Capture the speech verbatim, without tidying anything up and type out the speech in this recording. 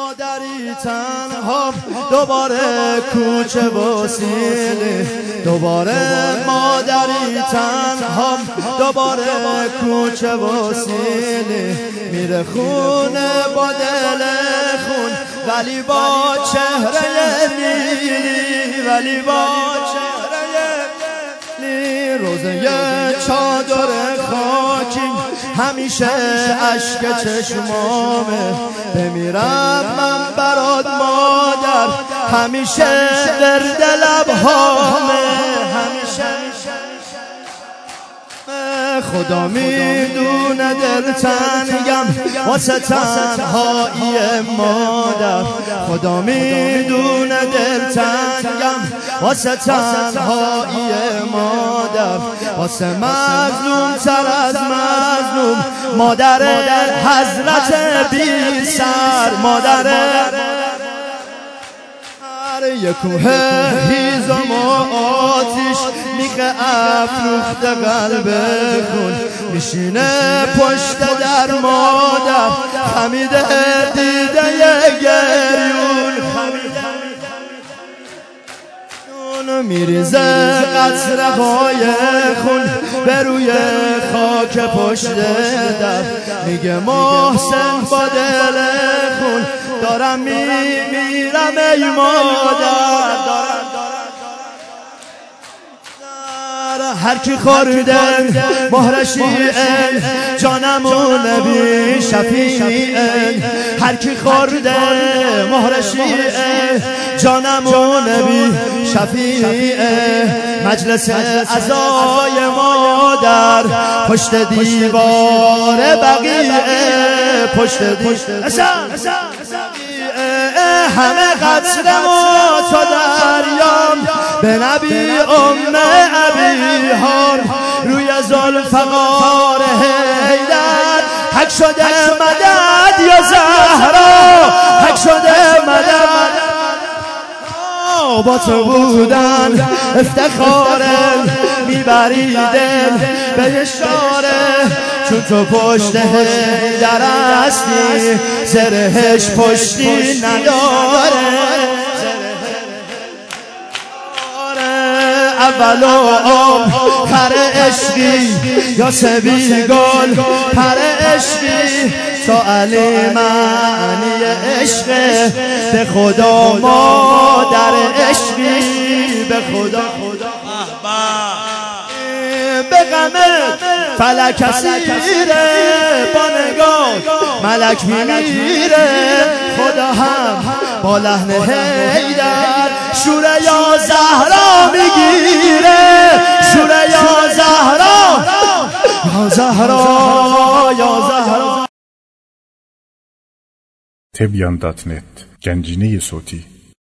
مادری تنها دوباره کوچه و سینه، دوباره مادری تنها دوباره کوچه و سینه، میره خونه با دل خون ولی با چهره نیلی، ولی با چهره نیلی. روزه چادر خاکی همیشه اشک چشمامه، بمیرم من برات مادر همیشه درد لبهامه، همیشه خدا میدونه دل تنگم واسه تنهایی مادر، خدا میدونه دل تنگم واسه تنهایی مادر، واسه مظلوم تر از مظلوم مادر حضرت بی سر، مادر یه کوه هیزم و آتیش میخه افروخته قلب خون، میشینه پشت در مادر خمیده دیده گریون، میریزه قطره های خون به روی خاک پشت در، میگه محسن با دل خون دارم میمیرم ای مادر، دارم هر کی خوردن مهر شیعه جانم و نبی شفیعه، هر کی خوردن مهر شیعه جانم و نبی شفیعه، مجلس عزای مادر پشت دیوار بقیعه، پشت دیوار همه قطرم و تو دریام به نبی ام ابیهام، روی ذوالفقار حیدر حق شده مدد یا زهرا، حق شده مدد با تو بودن افتخاره، میبری دل به اشاره چون تو پشت حیدر هستی زرهش پشتی نداره، اول و آخر عشقی یا سبی گل پر عشقی، تا علی معنی عشق به خدا مادر عشقی، به خدا به غمت فلک اسیره، با نگاه ملک میمیره، خدا هم با لحن حیدر شوره یا زهرا میگیره، شوره یا زهرا یا زهرا یا زهرا. تبیان دات نت گنجینه صوتی